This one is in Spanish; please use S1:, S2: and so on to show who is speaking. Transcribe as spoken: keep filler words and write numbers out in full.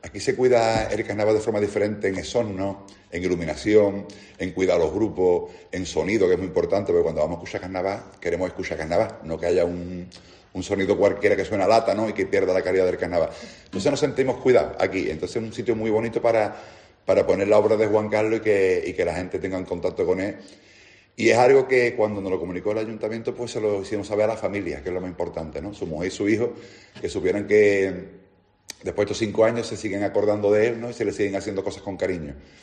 S1: aquí se cuida el carnaval de forma diferente en exorno, en iluminación, en cuidar los grupos, en sonido, que es muy importante, porque cuando vamos a escuchar carnaval, queremos escuchar carnaval, no que haya un, un sonido cualquiera que suena a lata, ¿no? Y que pierda la calidad del carnaval. Entonces nos sentimos cuidados aquí. Entonces es un sitio muy bonito para, para poner la obra de Juan Carlos y que, y que la gente tenga en contacto con él. Y es algo que cuando nos lo comunicó el ayuntamiento, pues se lo hicimos saber a la familia, que es lo más importante, ¿no? Su mujer y su hijo, que supieran que después de estos cinco años se siguen acordando de él, ¿no? Y se le siguen haciendo cosas con cariño.